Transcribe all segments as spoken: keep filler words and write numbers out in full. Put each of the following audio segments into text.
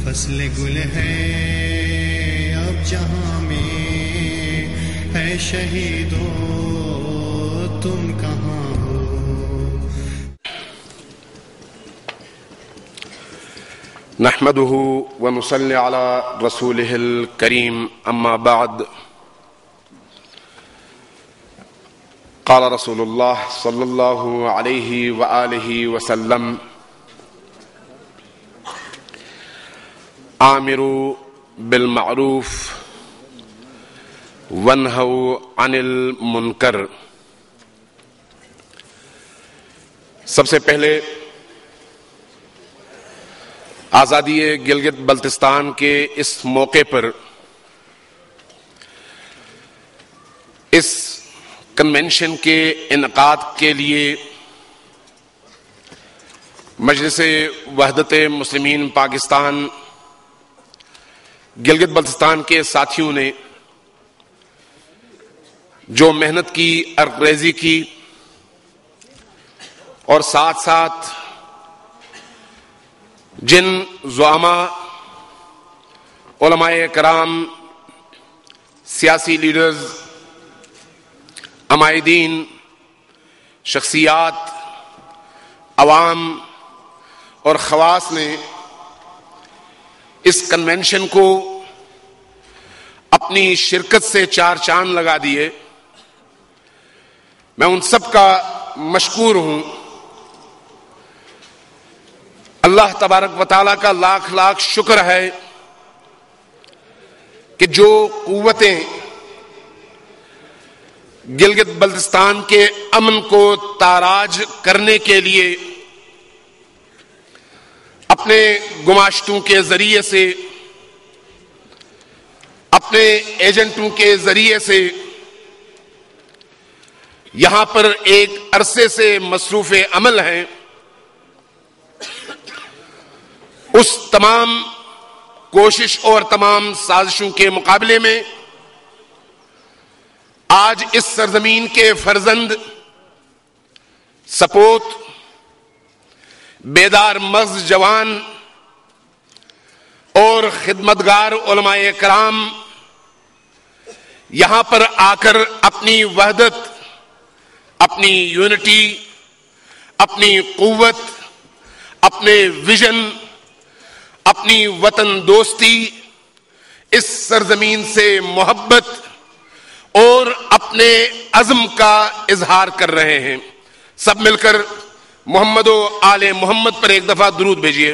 فصل گل ہے اب جہاں میں، اے شہیدو تم کہاں ہو؟ نحمده ونصلي على رسوله الكريم اما بعد قال رسول الله صلى الله عليه وآله وسلم آمروا بالمعروف وانہوا عن المنکر۔ سب سے پہلے آزادی گلگت بلتستان کے اس موقع پر اس کنونشن کے انعقاد کے لیے مجلس وحدت مسلمین پاکستان گلگت بلتستان کے ساتھیوں نے جو محنت کی، عرق ریزی کی، اور ساتھ ساتھ جن زعماء، علماء کرام، سیاسی لیڈرز، عمائدین، شخصیات، عوام اور خواص نے اس کنونشن کو اپنی شرکت سے چار چاند لگا دیے، میں ان سب کا مشکور ہوں۔ اللہ تبارک و تعالیٰ کا لاکھ لاکھ شکر ہے کہ جو قوتیں گلگت بلتستان کے امن کو تاراج کرنے کے لیے اپنے گماشتوں کے ذریعے سے، اپنے ایجنٹوں کے ذریعے سے یہاں پر ایک عرصے سے مصروف عمل ہیں، اس تمام کوشش اور تمام سازشوں کے مقابلے میں آج اس سرزمین کے فرزند، سپوت، بیدار مغز جوان اور خدمتگار علماء کرام یہاں پر آ کر اپنی وحدت، اپنی یونٹی، اپنی قوت، اپنے ویژن، اپنی وطن دوستی، اس سرزمین سے محبت اور اپنے عزم کا اظہار کر رہے ہیں۔ سب مل کر محمد و آل محمد پر ایک دفعہ درود بھیجیے۔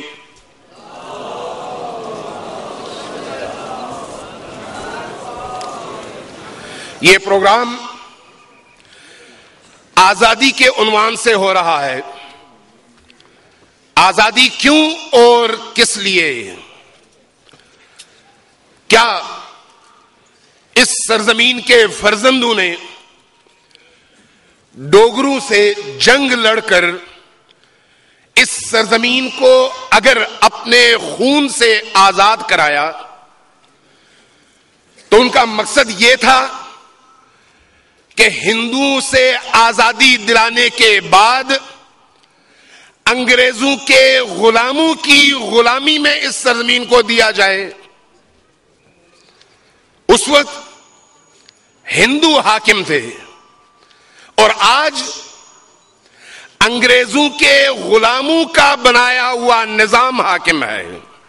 یہ پروگرام آزادی کے عنوان سے ہو رہا ہے۔ آزادی کیوں اور کس لیے؟ کیا اس سرزمین کے فرزندوں نے ڈوگروں سے جنگ لڑ کر اس سرزمین کو اگر اپنے خون سے آزاد کرایا تو ان کا مقصد یہ تھا کہ ہندوؤں سے آزادی دلانے کے بعد انگریزوں کے غلاموں کی غلامی میں اس سرزمین کو دیا جائے؟ اس وقت ہندو حاکم تھے اور آج انگریزوں کے غلاموں کا بنایا ہوا نظام حاکم ہے۔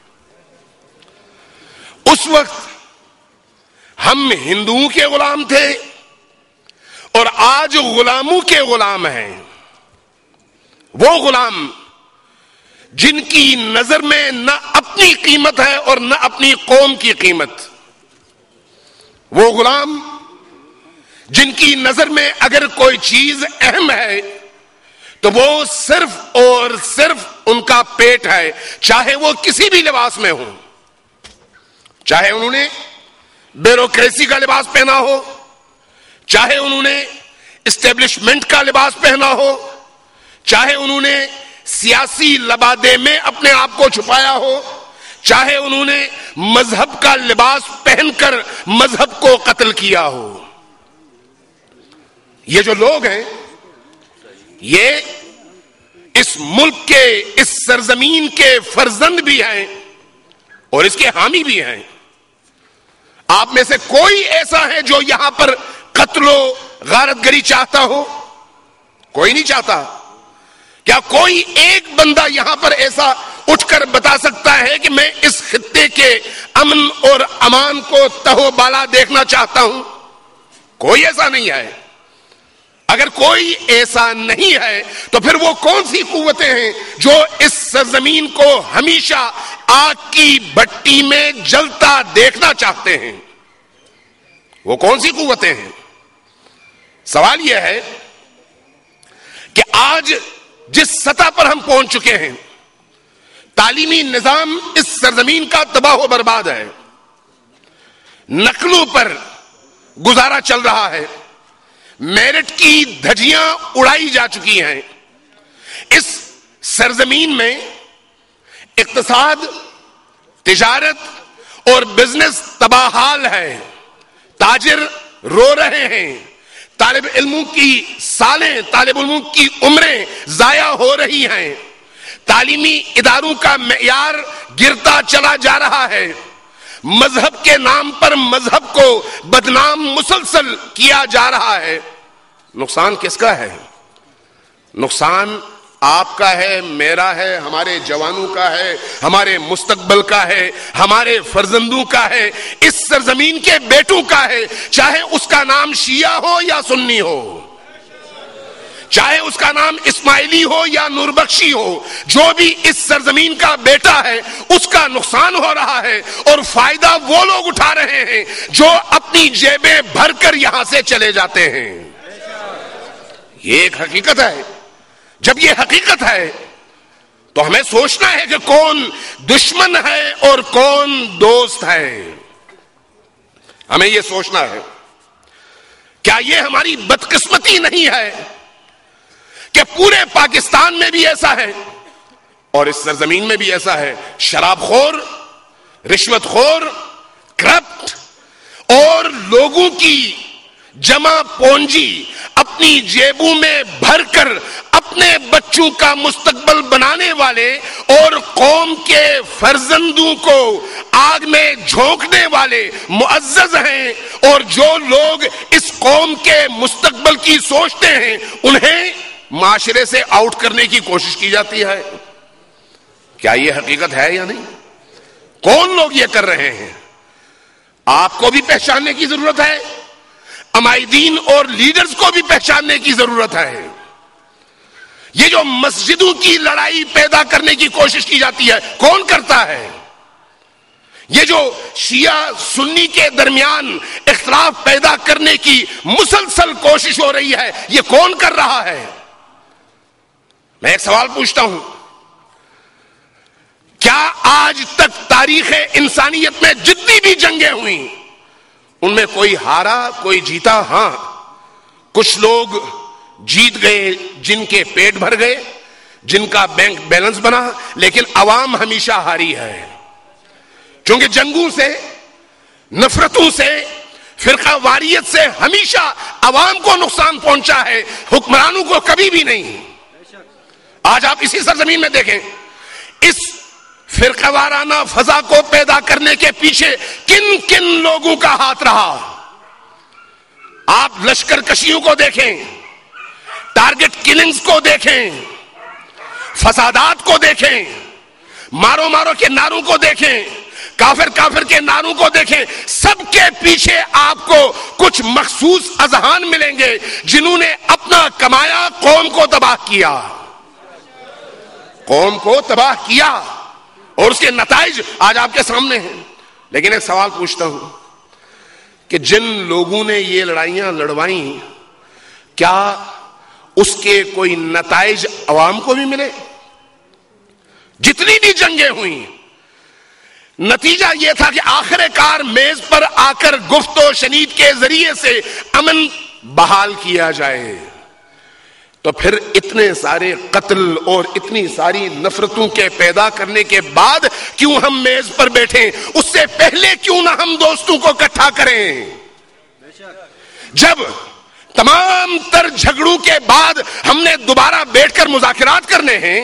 اس وقت ہم ہندوؤں کے غلام تھے اور آج غلاموں کے غلام ہیں۔ وہ غلام جن کی نظر میں نہ اپنی قیمت ہے اور نہ اپنی قوم کی قیمت، وہ غلام جن کی نظر میں اگر کوئی چیز اہم ہے تو وہ صرف اور صرف ان کا پیٹ ہے، چاہے وہ کسی بھی لباس میں ہو، چاہے انہوں نے بیوروکریسی کا لباس پہنا ہو، چاہے انہوں نے اسٹیبلشمنٹ کا لباس پہنا ہو، چاہے انہوں نے سیاسی لبادے میں اپنے آپ کو چھپایا ہو، چاہے انہوں نے مذہب کا لباس پہن کر مذہب کو قتل کیا ہو۔ یہ جو لوگ ہیں یہ اس ملک کے، اس سرزمین کے فرزند بھی ہیں اور اس کے حامی بھی ہیں. آپ میں سے کوئی ایسا ہے جو یہاں پر قتل و غارت گری چاہتا ہو؟ کوئی نہیں چاہتا. کیا کوئی ایک بندہ یہاں پر ایسا اٹھ کر بتا سکتا ہے کہ میں اس خطے کے امن اور امان کو تہو بالا دیکھنا چاہتا ہوں؟ کوئی ایسا نہیں ہے. اگر کوئی ایسا نہیں ہے تو پھر وہ کون سی قوتیں ہیں جو اس سرزمین کو ہمیشہ آگ کی بھٹی میں جلتا دیکھنا چاہتے ہیں؟ وہ کون سی قوتیں ہیں؟ سوال یہ ہے کہ آج جس سطح پر ہم پہنچ چکے ہیں، تعلیمی نظام اس سرزمین کا تباہ و برباد ہے، نقلوں پر گزارا چل رہا ہے، میرٹ کی دھجیاں اڑائی جا چکی ہیں. اس سرزمین میں اقتصاد، تجارت اور بزنس تباہال ہے. تاجر رو رہے ہیں، طالب علموں کی سالیں، طالب علموں کی عمریں ضائع ہو رہی ہیں، تعلیمی اداروں کا معیار گرتا چلا جا رہا ہے، مذہب کے نام پر مذہب کو بدنام مسلسل کیا جا رہا ہے. نقصان کس کا ہے؟ نقصان آپ کا ہے، میرا ہے، ہمارے جوانوں کا ہے، ہمارے مستقبل کا ہے، ہمارے فرزندوں کا ہے، اس سرزمین کے بیٹوں کا ہے، چاہے اس کا نام شیعہ ہو یا سنی ہو، چاہے اس کا نام اسماعیلی ہو یا نور بخشی ہو. جو بھی اس سرزمین کا بیٹا ہے اس کا نقصان ہو رہا ہے، اور فائدہ وہ لوگ اٹھا رہے ہیں جو اپنی جیبیں بھر کر یہاں سے چلے جاتے ہیں. یہ ایک حقیقت ہے. جب یہ حقیقت ہے تو ہمیں سوچنا ہے کہ کون دشمن ہے اور کون دوست ہے. ہمیں یہ سوچنا ہے. کیا یہ ہماری بدقسمتی نہیں ہے کہ پورے پاکستان میں بھی ایسا ہے اور اس سرزمین میں بھی ایسا ہے؟ شراب خور، رشوت خور، کرپٹ اور لوگوں کی جمع پونجی اپنی جیبوں میں بھر کر اپنے بچوں کا مستقبل بنانے والے اور قوم کے فرزندوں کو آگ میں جھونکنے والے معزز ہیں، اور جو لوگ اس قوم کے مستقبل کی سوچتے ہیں انہیں معاشرے سے آؤٹ کرنے کی کوشش کی جاتی ہے. کیا یہ حقیقت ہے یا نہیں؟ کون لوگ یہ کر رہے ہیں؟ آپ کو بھی پہچاننے کی ضرورت ہے، عمائدین اور لیڈرز کو بھی پہچاننے کی ضرورت ہے. یہ جو مسجدوں کی لڑائی پیدا کرنے کی کوشش کی جاتی ہے کون کرتا ہے؟ یہ جو شیعہ سنی کے درمیان اختلاف پیدا کرنے کی مسلسل کوشش ہو رہی ہے یہ کون کر رہا ہے؟ میں ایک سوال پوچھتا ہوں، کیا آج تک تاریخ انسانیت میں جتنی بھی جنگیں ہوئیں ان میں کوئی ہارا کوئی جیتا؟ ہاں، کچھ لوگ جیت گئے جن کے پیٹ بھر گئے، جن کا بینک بیلنس بنا، لیکن عوام ہمیشہ ہاری ہے. کیونکہ جنگوں سے، نفرتوں سے، فرقہ واریت سے ہمیشہ عوام کو نقصان پہنچا ہے، حکمرانوں کو کبھی بھی نہیں. آج آپ اسی سرزمین میں دیکھیں اس فرقہ وارانہ فضا کو پیدا کرنے کے پیچھے کن کن لوگوں کا ہاتھ رہا. آپ لشکر کشیوں کو دیکھیں، ٹارگٹ کلنگز کو دیکھیں، فسادات کو دیکھیں، مارو مارو کے نعروں کو دیکھیں، کافر کافر کے نعروں کو دیکھیں. سب کے پیچھے آپ کو کچھ مخصوص اذہان ملیں گے جنہوں نے اپنا کمایا قوم کو تباہ کیا، قوم کو تباہ کیا، اور اس کے نتائج آج آپ کے سامنے ہیں. لیکن ایک سوال پوچھتا ہوں کہ جن لوگوں نے یہ لڑائیاں لڑوائیں کیا اس کے کوئی نتائج عوام کو بھی ملے؟ جتنی بھی جنگیں ہوئیں نتیجہ یہ تھا کہ آخر کار میز پر آ کر گفت و شنید کے ذریعے سے امن بحال کیا جائے. تو پھر اتنے سارے قتل اور اتنی ساری نفرتوں کے پیدا کرنے کے بعد کیوں ہم میز پر بیٹھیں؟ اس سے پہلے کیوں نہ ہم دوستوں کو اکٹھا کریں؟ جب تمام تر جھگڑوں کے بعد ہم نے دوبارہ بیٹھ کر مذاکرات کرنے ہیں،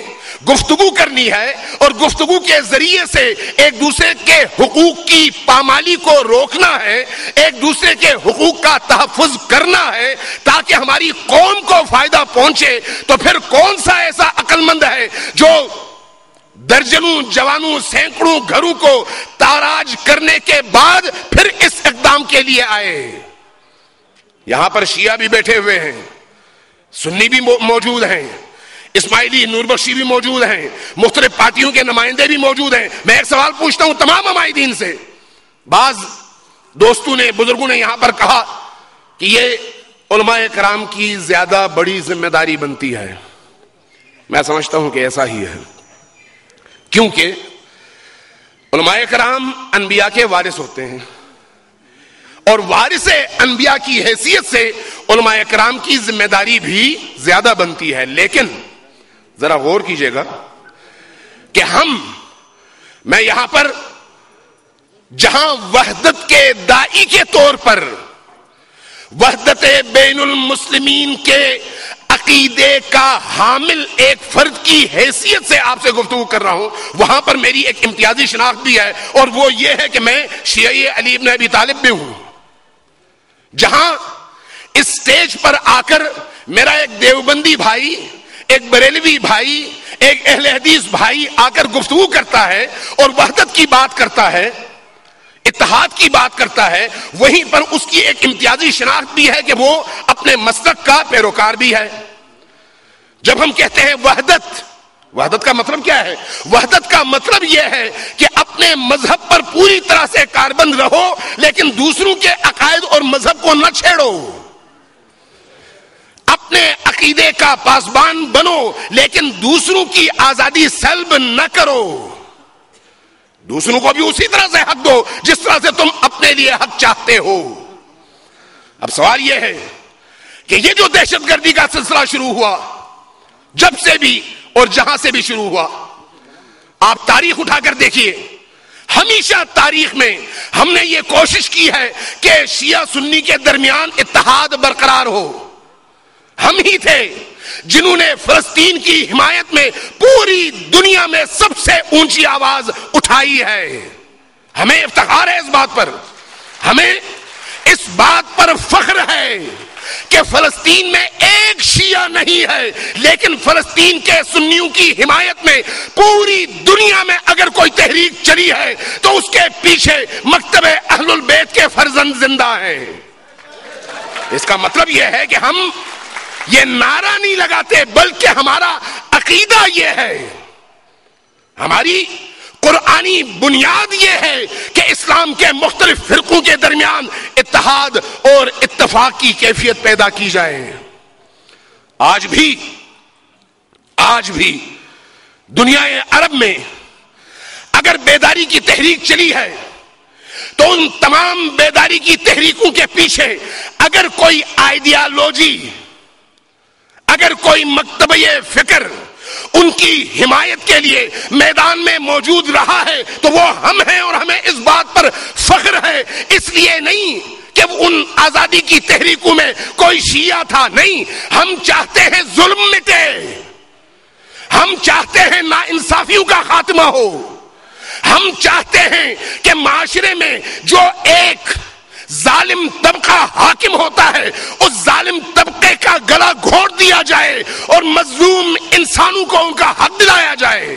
گفتگو کرنی ہے اور گفتگو کے ذریعے سے ایک دوسرے کے حقوق کی پامالی کو روکنا ہے، ایک دوسرے کے حقوق کا تحفظ کرنا ہے تاکہ ہماری قوم کو فائدہ پہنچے، تو پھر کون سا ایسا عقل مند ہے جو درجنوں جوانوں سینکڑوں گھروں کو تاراج کرنے کے بعد پھر اس اقدام کے لیے آئے؟ یہاں پر شیعہ بھی بیٹھے ہوئے ہیں، سنی بھی موجود ہیں، اسماعیلی نور بخشی بھی موجود ہیں، مختلف پارٹیوں کے نمائندے بھی موجود ہیں۔ میں ایک سوال پوچھتا ہوں تمام عمائدین سے، بعض دوستوں نے بزرگوں نے یہاں پر کہا کہ یہ علماء کرام کی زیادہ بڑی ذمہ داری بنتی ہے۔ میں سمجھتا ہوں کہ ایسا ہی ہے، کیونکہ علماء کرام انبیاء کے وارث ہوتے ہیں، اور وارث انبیاء کی حیثیت سے علماء کرام کی ذمہ داری بھی زیادہ بنتی ہے۔ لیکن ذرا غور کیجئے گا کہ ہم میں یہاں پر جہاں وحدت کے داعی کے طور پر وحدت بین المسلمین کے عقیدے کا حامل ایک فرد کی حیثیت سے آپ سے گفتگو کر رہا ہوں، وہاں پر میری ایک امتیازی شناخت بھی ہے، اور وہ یہ ہے کہ میں شیعی علی بن ابی طالب بھی ہوں۔ جہاں اس سٹیج پر آ کر میرا ایک دیوبندی بھائی، ایک بریلوی بھائی، ایک اہل حدیث بھائی آ کر گفتگو کرتا ہے اور وحدت کی بات کرتا ہے، اتحاد کی بات کرتا ہے، وہیں پر اس کی ایک امتیازی شناخت بھی ہے کہ وہ اپنے مسلک کا پیروکار بھی ہے۔ جب ہم کہتے ہیں وحدت، وحدت کا مطلب کیا ہے؟ وحدت کا مطلب یہ ہے کہ اپنے مذہب پر پوری طرح سے کاربند رہو لیکن دوسروں کے عقائد اور مذہب کو نہ چھیڑو، اپنے عقیدے کا پاسبان بنو لیکن دوسروں کی آزادی سلب نہ کرو، دوسروں کو بھی اسی طرح سے حق دو جس طرح سے تم اپنے لیے حق چاہتے ہو۔ اب سوال یہ ہے کہ یہ جو دہشت گردی کا سلسلہ شروع ہوا، جب سے بھی اور جہاں سے بھی شروع ہوا، آپ تاریخ اٹھا کر دیکھیے، ہمیشہ تاریخ میں ہم نے یہ کوشش کی ہے کہ شیعہ سنی کے درمیان اتحاد برقرار ہو۔ ہم ہی تھے جنہوں نے فلسطین کی حمایت میں پوری دنیا میں سب سے اونچی آواز اٹھائی ہے۔ ہمیں افتخار ہے اس بات پر، ہمیں اس بات پر فخر ہے کہ فلسطین میں ایک شیعہ نہیں ہے لیکن فلسطین کے سنیوں کی حمایت میں پوری دنیا میں اگر کوئی تحریک چلی ہے تو اس کے پیچھے مکتب اہل البیت کے فرزند زندہ ہیں۔ اس کا مطلب یہ ہے کہ ہم یہ نعرہ نہیں لگاتے بلکہ ہمارا عقیدہ یہ ہے، ہماری قرآنی بنیاد یہ ہے کہ اسلام کے مختلف فرقوں کے درمیان اتحاد اور اتفاق کی کیفیت پیدا کی جائے۔ آج بھی آج بھی دنیا عرب میں اگر بیداری کی تحریک چلی ہے تو ان تمام بیداری کی تحریکوں کے پیچھے اگر کوئی آئیڈیالوجی، اگر کوئی مکتبہ فکر ان کی حمایت کے لیے میدان میں موجود رہا ہے تو وہ ہم ہیں، اور ہمیں اس بات پر فخر ہے۔ اس لیے نہیں کہ ان آزادی کی تحریکوں میں کوئی شیعہ تھا، نہیں، ہم چاہتے ہیں ظلم مٹے، ہم چاہتے ہیں ناانصافیوں کا خاتمہ ہو، ہم چاہتے ہیں کہ معاشرے میں جو ایک ظالم طبقہ حاکم ہوتا ہے اس ظالم طبقے کا گلا گھونٹ دیا جائے اور مظلوم انسانوں کو ان کا حق دلایا جائے۔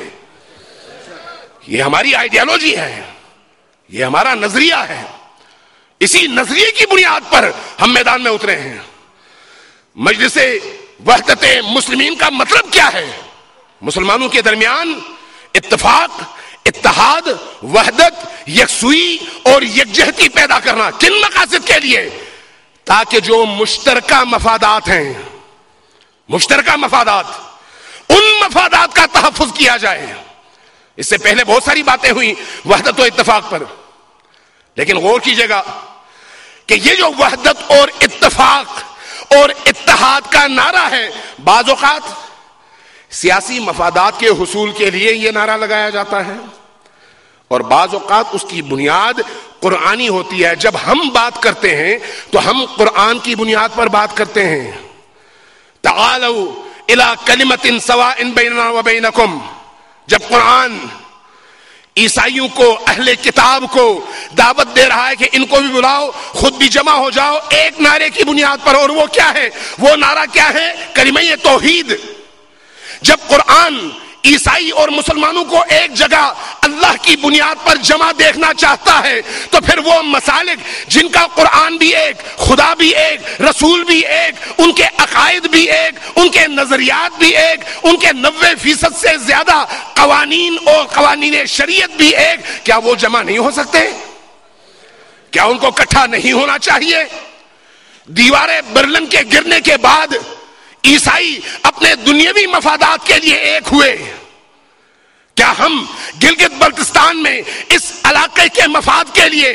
یہ ہماری آئیڈیالوجی ہے، یہ ہمارا نظریہ ہے، اسی نظریے کی بنیاد پر ہم میدان میں اترے ہیں۔ مجلس وحدت مسلمین کا مطلب کیا ہے؟ مسلمانوں کے درمیان اتفاق، اتحاد، وحدت، یکسوئی اور یکجہتی پیدا کرنا۔ کن مقاصد کے لیے؟ تاکہ جو مشترکہ مفادات ہیں، مشترکہ مفادات، ان مفادات کا تحفظ کیا جائے۔ اس سے پہلے بہت ساری باتیں ہوئی وحدت و اتفاق پر، لیکن غور کیجئے گا کہ یہ جو وحدت اور اتفاق اور اتحاد کا نعرہ ہے، بعض اوقات سیاسی مفادات کے حصول کے لیے یہ نعرہ لگایا جاتا ہے اور بعض اوقات اس کی بنیاد قرآنی ہوتی ہے۔ جب ہم بات کرتے ہیں تو ہم قرآن کی بنیاد پر بات کرتے ہیں۔ تعالوا الی کلمۃ سواء بیننا وبینکم جب قرآن عیسائیوں کو، اہل کتاب کو دعوت دے رہا ہے کہ ان کو بھی بلاؤ، خود بھی جمع ہو جاؤ ایک نعرے کی بنیاد پر، اور وہ کیا ہے؟ وہ نعرہ کیا ہے؟ کلمہ توحید۔ جب قرآن عیسائی اور مسلمانوں کو ایک جگہ اللہ کی بنیاد پر جمع دیکھنا چاہتا ہے تو پھر وہ مسالک جن کا قرآن بھی ایک، خدا بھی ایک، رسول بھی ایک، ان کے عقائد بھی ایک، ان کے نظریات بھی ایک، ان کے نوے فیصد سے زیادہ قوانین اور قوانین شریعت بھی ایک، کیا وہ جمع نہیں ہو سکتے؟ کیا ان کو اکٹھا نہیں ہونا چاہیے؟ دیواریں برلن کے گرنے کے بعد عیسائی اپنے دنیاوی مفادات کے لیے ایک ہوئے، کیا ہم گلگت بلتستان میں اس علاقے کے مفاد کے لیے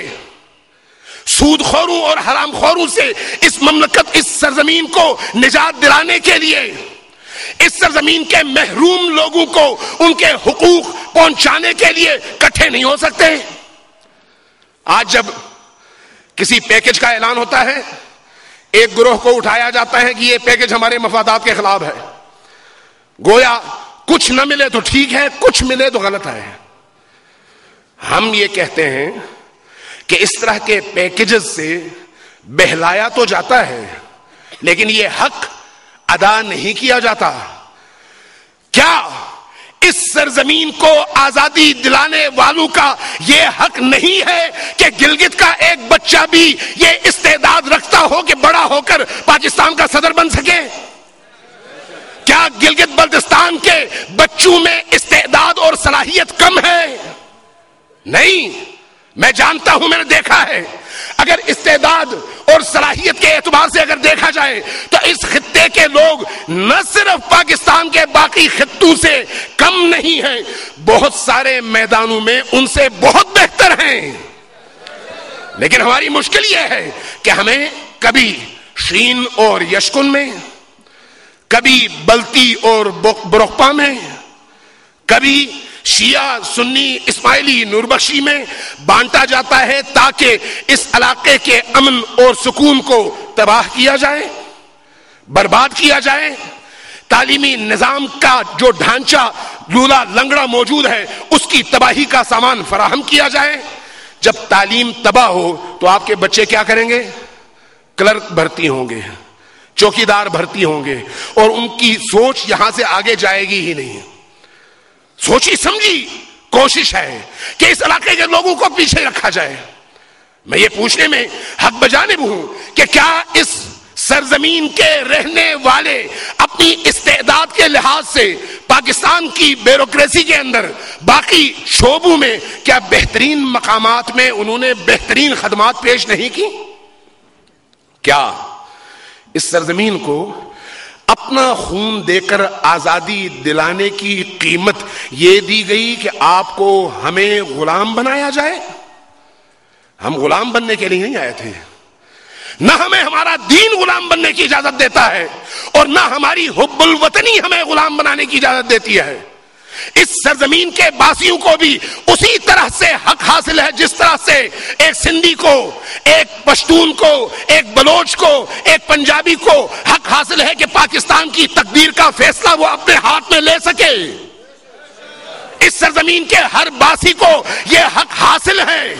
سود خوروں اور حرام خوروں سے اس مملکت، اس سرزمین کو نجات دلانے کے لیے، اس سرزمین کے محروم لوگوں کو ان کے حقوق پہنچانے کے لیے اکٹھے نہیں ہو سکتے؟ آج جب کسی پیکج کا اعلان ہوتا ہے، ایک گروہ کو اٹھایا جاتا ہے کہ یہ پیکج ہمارے مفادات کے خلاف ہے، گویا کچھ نہ ملے تو ٹھیک ہے، کچھ ملے تو غلط ہے۔ ہم یہ کہتے ہیں کہ اس طرح کے پیکجز سے بہلایا تو جاتا ہے لیکن یہ حق ادا نہیں کیا جاتا۔ کیا اس سرزمین کو آزادی دلانے والوں کا یہ حق نہیں ہے کہ گلگت کا ایک بچہ بھی یہ استعداد رکھتا ہو کہ بڑا ہو کر پاکستان کا صدر بن سکے؟ کیا گلگت بلتستان کے بچوں میں استعداد اور صلاحیت کم ہے؟ نہیں، میں جانتا ہوں، میں نے دیکھا ہے۔ اگر استعداد اور صلاحیت کے اعتبار سے اگر دیکھا جائے تو اس خطے کے لوگ نہ صرف پاکستان کے باقی خطوں سے کم نہیں ہیں، بہت سارے میدانوں میں ان سے بہت بہتر ہیں۔ لیکن ہماری مشکل یہ ہے کہ ہمیں کبھی شین اور یشکن میں، کبھی بلتی اور برقپا میں، کبھی شیعہ سنی اسماعیلی نوربخشی میں بانٹا جاتا ہے تاکہ اس علاقے کے امن اور سکون کو تباہ کیا جائے، برباد کیا جائے۔ تعلیمی نظام کا جو ڈھانچہ لولا لنگڑا موجود ہے اس کی تباہی کا سامان فراہم کیا جائے۔ جب تعلیم تباہ ہو تو آپ کے بچے کیا کریں گے؟ کلرک بھرتی ہوں گے، چوکیدار بھرتی ہوں گے، اور ان کی سوچ یہاں سے آگے جائے گی ہی نہیں۔ سوچی سمجھی کوشش ہے کہ اس علاقے کے لوگوں کو پیچھے رکھا جائے۔ میں یہ پوچھنے میں حق بجانب ہوں کہ کیا اس سرزمین کے رہنے والے اپنی استعداد کے لحاظ سے پاکستان کی بیوروکریسی کے اندر باقی شعبوں میں کیا بہترین مقامات میں انہوں نے بہترین خدمات پیش نہیں کی؟ کیا اس سرزمین کو اپنا خون دے کر آزادی دلانے کی قیمت یہ دی گئی کہ آپ کو ہمیں غلام بنایا جائے؟ ہم غلام بننے کے لیے نہیں آئے تھے، نہ ہمیں ہمارا دین غلام بننے کی اجازت دیتا ہے اور نہ ہماری حب الوطنی ہمیں غلام بنانے کی اجازت دیتی ہے۔ اس سرزمین کے باسیوں کو بھی اسی طرح سے حق حاصل ہے جس طرح سے ایک سندھی کو، ایک پشتون کو، ایک بلوچ کو، ایک پنجابی کو حق حاصل ہے کہ پاکستان کی تقدیر کا فیصلہ وہ اپنے ہاتھ میں لے سکے۔ اس سرزمین کے ہر باسی کو یہ حق حاصل ہے۔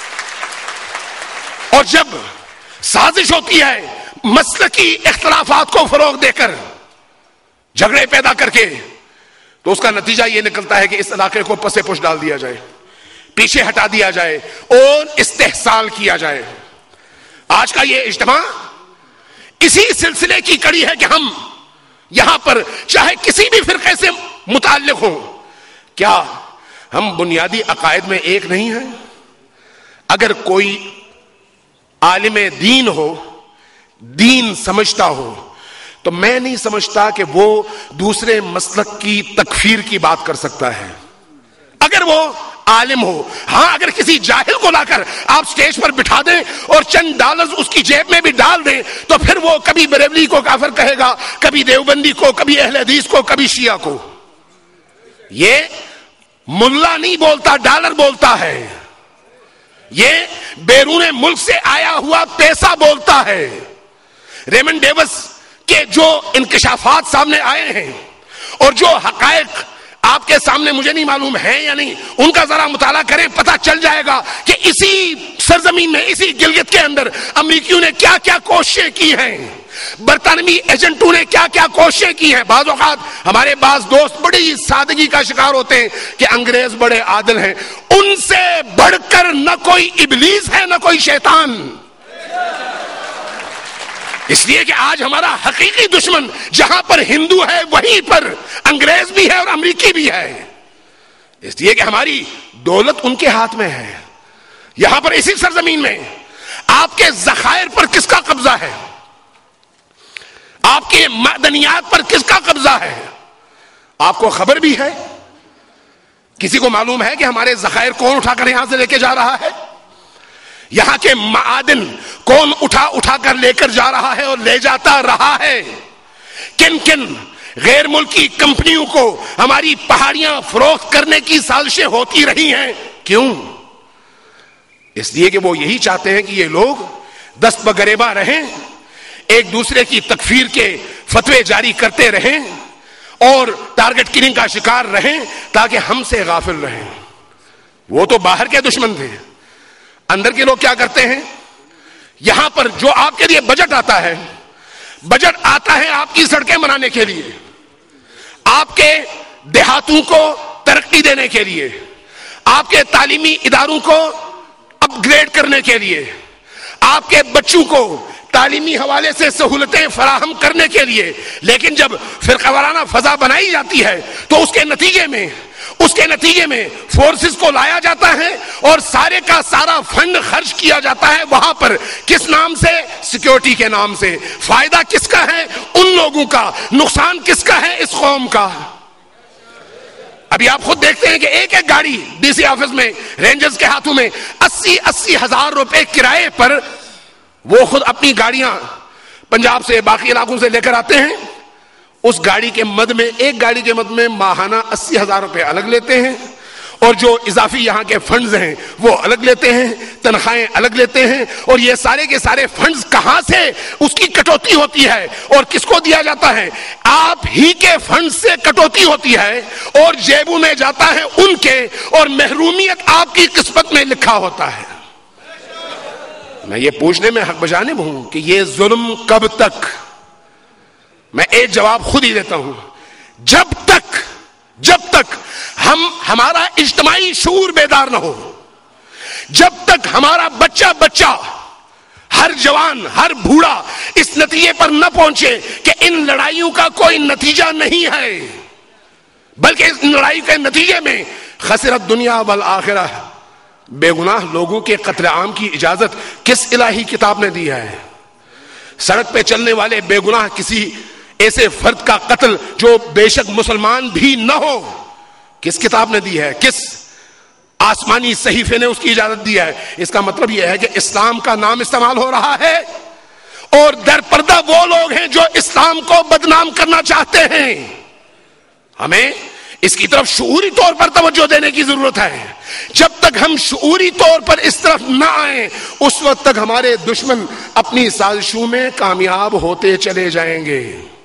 اور جب سازش ہوتی ہے مسلکی اختلافات کو فروغ دے کر، جھگڑے پیدا کر کے، تو اس کا نتیجہ یہ نکلتا ہے کہ اس علاقے کو پسے پش ڈال دیا جائے، پیچھے ہٹا دیا جائے اور استحصال کیا جائے۔ آج کا یہ اجتماع اسی سلسلے کی کڑی ہے کہ ہم یہاں پر چاہے کسی بھی فرقے سے متعلق ہوں، کیا ہم بنیادی عقائد میں ایک نہیں ہیں؟ اگر کوئی عالم دین ہو، دین سمجھتا ہو، تو میں نہیں سمجھتا کہ وہ دوسرے مسلک کی تکفیر کی بات کر سکتا ہے اگر وہ عالم ہو۔ ہاں، اگر کسی جاہل کو لا کر آپ سٹیج پر بٹھا دیں اور چند ڈالرز اس کی جیب میں بھی ڈال دیں تو پھر وہ کبھی بریلوی کو کافر کہے گا، کبھی دیوبندی کو، کبھی اہل حدیث کو، کبھی شیعہ کو۔ یہ ملا نہیں بولتا، ڈالر بولتا ہے۔ یہ بیرون ملک سے آیا ہوا پیسہ بولتا ہے۔ ریمنڈ ڈیوس کے جو انکشافات سامنے آئے ہیں اور جو حقائق آپ کے سامنے مجھے نہیں معلوم ہے یا نہیں، ان کا ذرا مطالعہ کریں، پتہ چل جائے گا کہ اسی سرزمین میں، اسی گلگت کے اندر امریکیوں نے کیا کیا کوششیں کی ہیں، برطانوی ایجنٹوں نے کیا کیا کوششیں کی ہیں۔ بعض اوقات ہمارے بعض دوست بڑی سادگی کا شکار ہوتے ہیں کہ انگریز بڑے عادل ہیں، ان سے بڑھ کر نہ کوئی ابلیس ہے نہ کوئی شیطان۔ اس لیے کہ آج ہمارا حقیقی دشمن جہاں پر ہندو ہے وہیں پر انگریز بھی ہے اور امریکی بھی ہے، اس لیے کہ ہماری دولت ان کے ہاتھ میں ہے۔ یہاں پر اسی سرزمین میں آپ کے ذخائر پر کس کا قبضہ ہے، آپ کے معدنیات پر کس کا قبضہ ہے، آپ کو خبر بھی ہے؟ کسی کو معلوم ہے کہ ہمارے ذخائر کون اٹھا کر یہاں سے لے کے جا رہا ہے؟ یہاں کے معادن کون اٹھا اٹھا کر لے کر جا رہا ہے اور لے جاتا رہا ہے؟ کن کن غیر ملکی کمپنیوں کو ہماری پہاڑیاں فروخت کرنے کی سازشیں ہوتی رہی ہیں؟ کیوں؟ اس لیے کہ وہ یہی چاہتے ہیں کہ یہ لوگ دست بگریباں رہیں، ایک دوسرے کی تکفیر کے فتوے جاری کرتے رہیں اور ٹارگٹ کلنگ کا شکار رہیں تاکہ ہم سے غافل رہیں۔ وہ تو باہر کے دشمن تھے، اندر کے لوگ کیا کرتے ہیں؟ یہاں پر جو آپ کے لیے بجٹ آتا ہے، بجٹ آتا ہے آپ کی سڑکیں بنانے کے لیے، آپ کے دیہاتوں کو ترقی دینے کے لیے، آپ کے تعلیمی اداروں کو اپ گریڈ کرنے کے لیے، آپ کے بچوں کو تعلیمی حوالے سے سہولتیں فراہم کرنے کے لیے۔ لیکن جب فرقہ وارانہ فضا بنائی جاتی ہے تو اس کے نتیجے میں اس کے نتیجے میں فورسز کو لایا جاتا ہے اور سارے کا سارا فنڈ خرچ کیا جاتا ہے وہاں پر، کس نام سے؟ سیکیورٹی کے نام سے۔ فائدہ کس کا ہے؟ ان لوگوں کا۔ نقصان کس کا ہے؟ اس قوم کا۔ ابھی آپ خود دیکھتے ہیں کہ ایک ایک گاڑی ڈی سی آفس میں رینجرز کے ہاتھوں میں اسی اسی ہزار روپے کرائے پر وہ خود اپنی گاڑیاں پنجاب سے باقی علاقوں سے لے کر آتے ہیں۔ اس گاڑی کے مد میں، ایک گاڑی کے مد میں ماہانہ اسی ہزار روپے الگ لیتے ہیں، اور جو اضافی یہاں کے فنڈز ہیں وہ الگ لیتے ہیں، تنخواہیں الگ لیتے ہیں، اور یہ سارے کے سارے فنڈز کہاں سے اس کی کٹوتی ہوتی ہے اور کس کو دیا جاتا ہے؟ آپ ہی کے فنڈ سے کٹوتی ہوتی ہے اور جیبوں میں جاتا ہے ان کے، اور محرومیت آپ کی قسمت میں لکھا ہوتا ہے۔ میں یہ پوچھنے میں حق بجانب ہوں کہ یہ ظلم کب تک؟ میں ایک جواب خود ہی دیتا ہوں، جب تک جب تک ہم ہمارا اجتماعی شعور بیدار نہ ہو، جب تک ہمارا بچہ بچہ ہر جوان ہر بوڑھا اس نتیجے پر نہ پہنچے کہ ان لڑائیوں کا کوئی نتیجہ نہیں ہے، بلکہ اس لڑائی کے نتیجے میں خسرت دنیا والآخرہ، بے گناہ لوگوں کے قتل عام کی اجازت کس الہی کتاب نے دی ہے؟ سڑک پہ چلنے والے بے گناہ کسی ایسے فرد کا قتل جو بے شک مسلمان بھی نہ ہو کس کتاب نے دی ہے؟ کس آسمانی صحیفے نے اس کی اجازت دی ہے؟ اس کا مطلب یہ ہے کہ اسلام کا نام استعمال ہو رہا ہے اور در پردہ وہ لوگ ہیں جو اسلام کو بدنام کرنا چاہتے ہیں۔ ہمیں اس کی طرف شعوری طور پر توجہ دینے کی ضرورت ہے۔ جب تک ہم شعوری طور پر اس طرف نہ آئیں اس وقت تک ہمارے دشمن اپنی سازشوں میں کامیاب ہوتے چلے جائیں گے۔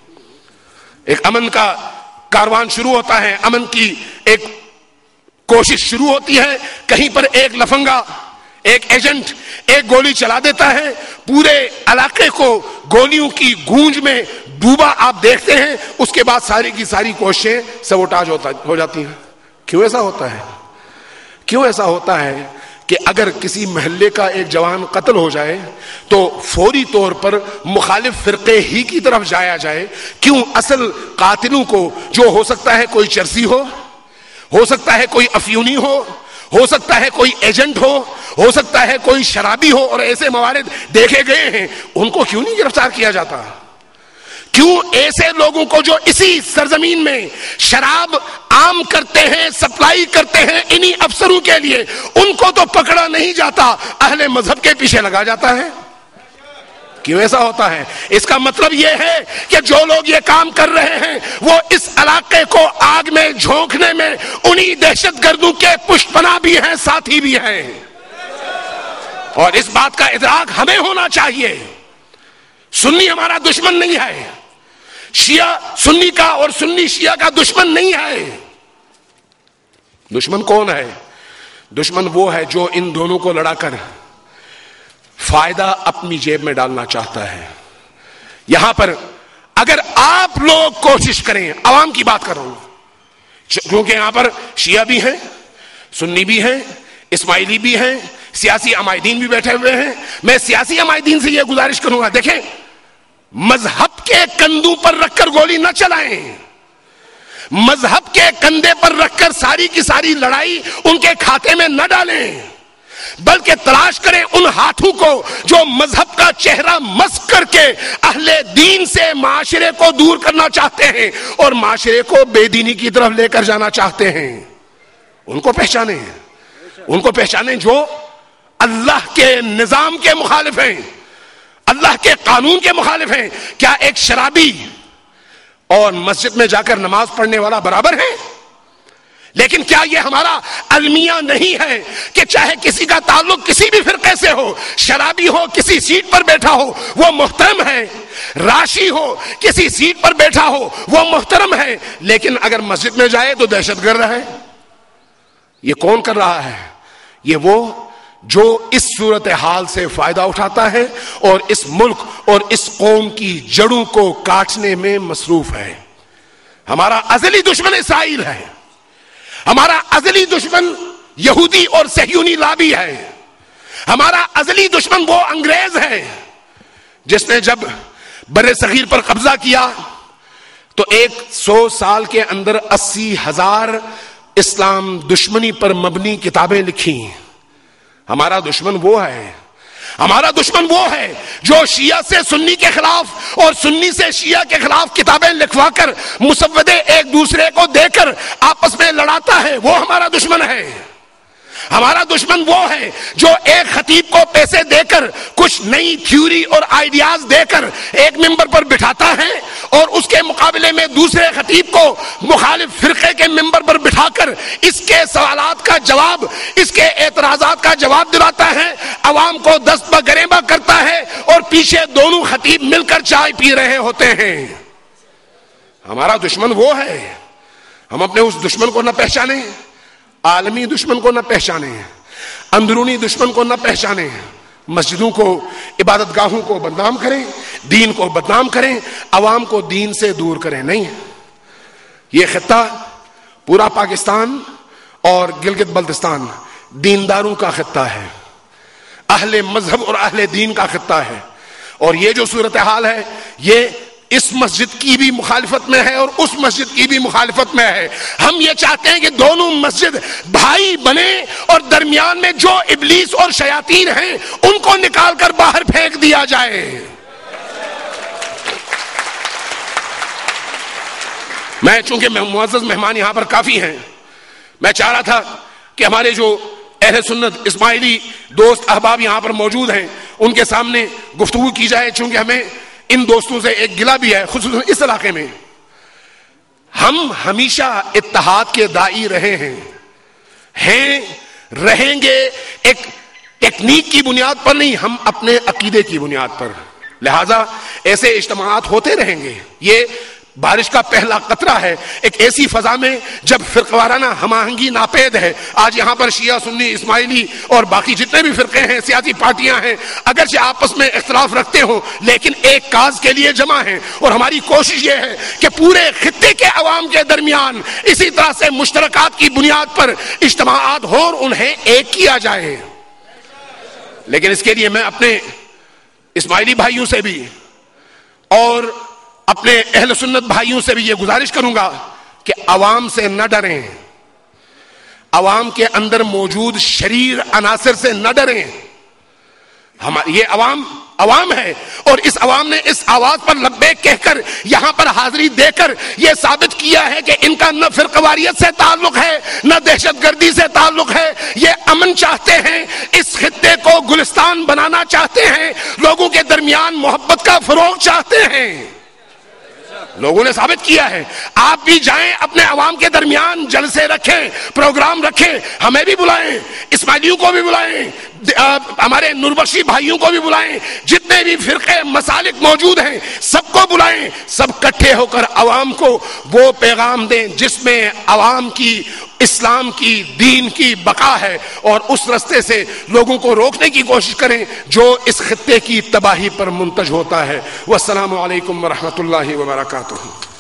ایک امن کا کاروان شروع ہوتا ہے، امن کی ایک کوشش شروع ہوتی ہے، کہیں پر ایک لفنگا، ایک ایجنٹ ایک گولی چلا دیتا ہے، پورے علاقے کو گولیوں کی گونج میں ڈوبا آپ دیکھتے ہیں، اس کے بعد ساری کی ساری کوششیں سبوٹاج ہو جاتی ہیں۔ کیوں ایسا ہوتا ہے؟ کیوں ایسا ہوتا ہے کہ اگر کسی محلے کا ایک جوان قتل ہو جائے تو فوری طور پر مخالف فرقے ہی کی طرف جایا جائے؟ کیوں اصل قاتلوں کو، جو ہو سکتا ہے کوئی چرسی ہو ہو سکتا ہے کوئی افیونی ہو ہو سکتا ہے کوئی ایجنٹ ہو ہو سکتا ہے کوئی شرابی ہو، اور ایسے موارد دیکھے گئے ہیں، ان کو کیوں نہیں گرفتار کیا جاتا؟ کیوں ایسے لوگوں کو جو اسی سرزمین میں شراب عام کرتے ہیں، سپلائی کرتے ہیں انہی افسروں کے لیے، ان کو تو پکڑا نہیں جاتا، اہل مذہب کے پیچھے لگا جاتا ہے؟ کیوں ایسا ہوتا ہے؟ اس کا مطلب یہ ہے کہ جو لوگ یہ کام کر رہے ہیں وہ اس علاقے کو آگ میں جھونکنے میں انہی دہشت گردوں کے پشت پناہ بھی ہیں، ساتھی بھی ہیں، اور اس بات کا ادراک ہمیں ہونا چاہیے۔ سنی ہمارا دشمن نہیں ہے، شیعہ سنی کا اور سنی شیعہ کا دشمن نہیں ہے، دشمن کون ہے؟ دشمن وہ ہے جو ان دونوں کو لڑا کر فائدہ اپنی جیب میں ڈالنا چاہتا ہے. یہاں پر اگر آپ لوگ کوشش کریں، عوام کی بات کر رہا ہوں کیونکہ یہاں پر شیعہ بھی ہیں، سنی بھی ہیں، اسماعیلی بھی ہیں، سیاسی عمائدین بھی بیٹھے ہوئے ہیں. میں سیاسی عمائدین سے یہ گزارش کروں گا، دیکھیں مذہب کے کندھوں پر رکھ کر گولی نہ چلائیں، مذہب کے کندھے پر رکھ کر ساری کی ساری لڑائی ان کے کھاتے میں نہ ڈالیں، بلکہ تلاش کریں ان ہاتھوں کو جو مذہب کا چہرہ مسخ کر کے اہل دین سے معاشرے کو دور کرنا چاہتے ہیں اور معاشرے کو بے دینی کی طرف لے کر جانا چاہتے ہیں. ان کو پہچانیں، ان کو پہچانیں جو اللہ کے نظام کے مخالف ہیں، اللہ کے قانون کے مخالف ہیں. کیا ایک شرابی اور مسجد میں جا کر نماز پڑھنے والا برابر ہے؟ لیکن کیا یہ ہمارا المیہ نہیں ہے کہ چاہے کسی کا تعلق کسی بھی فرقے سے ہو، شرابی ہو کسی سیٹ پر بیٹھا ہو وہ محترم ہے، راشی ہو کسی سیٹ پر بیٹھا ہو وہ محترم ہے، لیکن اگر مسجد میں جائے تو دہشت گرد ہے؟ یہ کون کر رہا ہے؟ یہ وہ جو اس صورتحال سے فائدہ اٹھاتا ہے اور اس ملک اور اس قوم کی جڑوں کو کاٹنے میں مصروف ہے. ہمارا ازلی دشمن اسرائیل ہے، ہمارا ازلی دشمن یہودی اور صہیونی لابی ہے، ہمارا ازلی دشمن وہ انگریز ہے جس نے جب بر صغیر پر قبضہ کیا تو ایک سو سال کے اندر اسی ہزار اسلام دشمنی پر مبنی کتابیں لکھی. ہمارا دشمن وہ ہے، ہمارا دشمن وہ ہے جو شیعہ سے سنی کے خلاف اور سنی سے شیعہ کے خلاف کتابیں لکھوا کر مسودے ایک دوسرے کو دے کر آپس میں لڑاتا ہے، وہ ہمارا دشمن ہے. ہمارا دشمن وہ ہے جو ایک خطیب کو پیسے دے کر کچھ نئی تھیوری اور آئیڈیاز دے کر ایک ممبر پر بٹھاتا ہے اور اس کے مقابلے میں دوسرے خطیب کو مخالف فرقے کے ممبر پر بٹھا کر اس کے سوالات کا جواب، اس کے اعتراضات کا جواب دلاتا ہے، عوام کو دست بگریباں کرتا ہے اور پیچھے دونوں خطیب مل کر چائے پی رہے ہوتے ہیں. ہمارا دشمن وہ ہے. ہم اپنے اس دشمن کو نہ پہچانیں، عالمی دشمن کو نہ پہچانیں، اندرونی دشمن کو نہ پہچانیں، مسجدوں کو عبادت گاہوں کو بدنام کریں، دین کو بدنام کریں، عوام کو دین سے دور کریں. نہیں، یہ خطہ پورا پاکستان اور گلگت بلتستان دینداروں کا خطہ ہے، اہل مذہب اور اہل دین کا خطہ ہے. اور یہ جو صورتحال ہے یہ اس مسجد کی بھی مخالفت میں ہے اور اس مسجد کی بھی مخالفت میں ہے. ہم یہ چاہتے ہیں کہ دونوں مسجد بھائی بنے اور درمیان میں جو ابلیس اور شیاطین ہیں ان کو نکال کر باہر پھینک دیا جائے. میں چونکہ معزز مہمان یہاں پر کافی ہیں، میں چاہ رہا تھا کہ ہمارے جو اہل سنت اسماعیلی دوست احباب یہاں پر موجود ہیں ان کے سامنے گفتگو کی جائے، چونکہ ہمیں ان دوستوں سے ایک گلہ بھی ہے، خصوصاً اس علاقے میں. ہم ہمیشہ اتحاد کے داعی رہے ہیں ہیں رہیں گے، ایک ٹیکنیک کی بنیاد پر نہیں، ہم اپنے عقیدے کی بنیاد پر. لہذا ایسے اجتماعات ہوتے رہیں گے. یہ بارش کا پہلا قطرہ ہے ایک ایسی فضا میں جب فرقوارانہ ہم آہنگی ناپید ہے. آج یہاں پر شیعہ، سنی، اسماعیلی اور باقی جتنے بھی فرقے ہیں، سیاسی پارٹیاں ہیں، اگرچہ آپس میں اختلاف رکھتے ہوں لیکن ایک کاز کے لیے جمع ہیں. اور ہماری کوشش یہ ہے کہ پورے خطے کے عوام کے درمیان اسی طرح سے مشترکات کی بنیاد پر اجتماعات ہوں اور انہیں ایک کیا جائے. لیکن اس کے لیے میں اپنے اسماعیلی بھائیوں سے بھی اور اپنے اہل سنت بھائیوں سے بھی یہ گزارش کروں گا کہ عوام سے نہ ڈریں، عوام کے اندر موجود شریر عناصر سے نہ ڈریں. ہماری یہ عوام عوام ہے اور اس عوام نے اس آواز پر لبیک کہہ کر یہاں پر حاضری دے کر یہ ثابت کیا ہے کہ ان کا نہ فرقواریت سے تعلق ہے نہ دہشت گردی سے تعلق ہے. یہ امن چاہتے ہیں، اس خطے کو گلستان بنانا چاہتے ہیں، لوگوں کے درمیان محبت کا فروغ چاہتے ہیں. لوگوں نے ثابت کیا ہے. آپ بھی جائیں اپنے عوام کے درمیان جلسے رکھیں، پروگرام رکھیں، ہمیں بھی بلائیں، اسماعیلیوں کو بھی بلائیں، ہمارے نوربخشی بھائیوں کو بھی بلائیں، جتنے بھی فرقے مسالک موجود ہیں سب کو بلائیں، سب کٹھے ہو کر عوام کو وہ پیغام دیں جس میں عوام کی، اسلام کی، دین کی بقا ہے، اور اس رستے سے لوگوں کو روکنے کی کوشش کریں جو اس خطے کی تباہی پر منتج ہوتا ہے۔ والسلام علیکم ورحمۃ اللہ وبرکاتہ۔